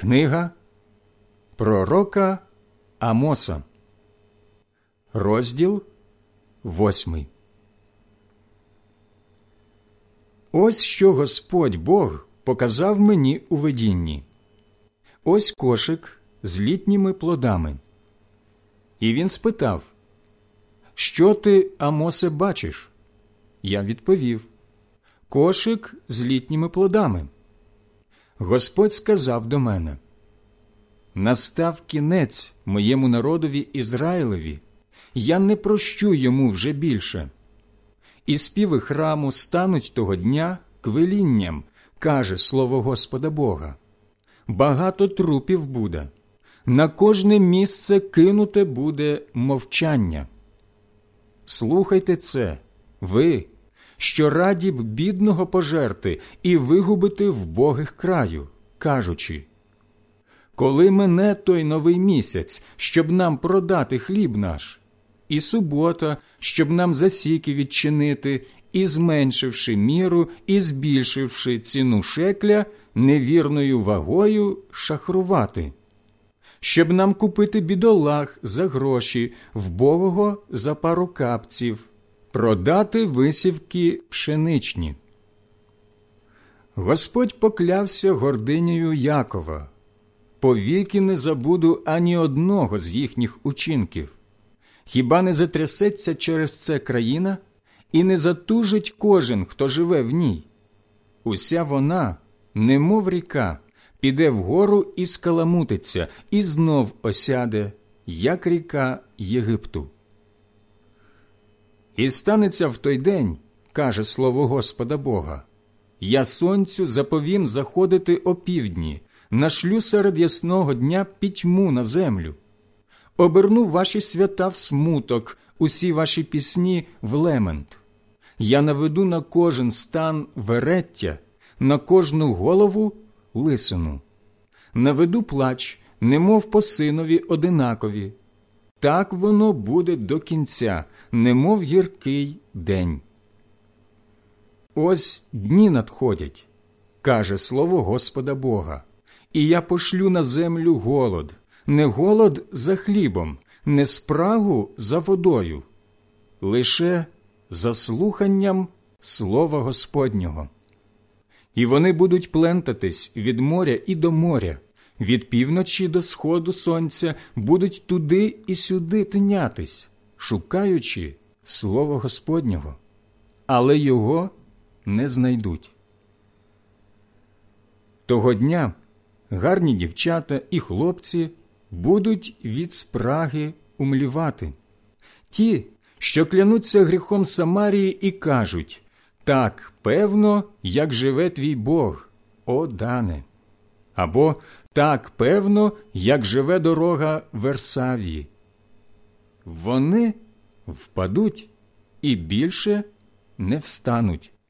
Книга пророка Амоса, розділ 8. Ось що Господь Бог показав мені у видінні. Ось кошик з літніми плодами. І він спитав: «Що ти, Амосе, бачиш?» Я відповів: «Кошик з літніми плодами». Господь сказав до мене: «Настав кінець моєму народові Ізраїлеві, я не прощу йому вже більше. І співи храму стануть того дня квилінням, каже слово Господа Бога. Багато трупів буде, на кожне місце кинуте буде мовчання. Слухайте це, ви, що раді б бідного пожерти і вигубити вбогих краю, кажучи: коли мине той новий місяць, щоб нам продати хліб наш, і субота, щоб нам засіки відчинити, і зменшивши міру, і збільшивши ціну шекля, невірною вагою шахрувати, щоб нам купити бідолах за гроші, вбогого за пару капців, продати висівки пшеничні». Господь поклявся гординею Якова: «Повіки не забуду ані одного з їхніх учинків. Хіба не затрясеться через це країна, і не затужить кожен, хто живе в ній? Уся вона, немов ріка, піде вгору і скаламутиться, і знов осяде, як ріка Єгипту. І станеться в той день, каже слово Господа Бога, я сонцю заповім заходити опівдні, нашлю серед ясного дня пітьму на землю. Оберну ваші свята в смуток, усі ваші пісні в лемент. Я наведу на кожен стан вереття, на кожну голову лисину. Наведу плач, немов по синові одинакові. Так воно буде до кінця, немов гіркий день. Ось дні надходять, каже слово Господа Бога, і я пошлю на землю голод, не голод за хлібом, не спрагу за водою, лише за слуханням слова Господнього. І вони будуть плентатись від моря і до моря, від півночі до сходу сонця, будуть туди і сюди тинятись, шукаючи слова Господнього, але його не знайдуть. Того дня гарні дівчата і хлопці будуть від спраги умлівати. Ті, що клянуться гріхом Самарії і кажуть: «Так, певно, як живе твій Бог, о Дане!» Або «Так, певно, як живе дорога Версавії». Вони впадуть і більше не встануть.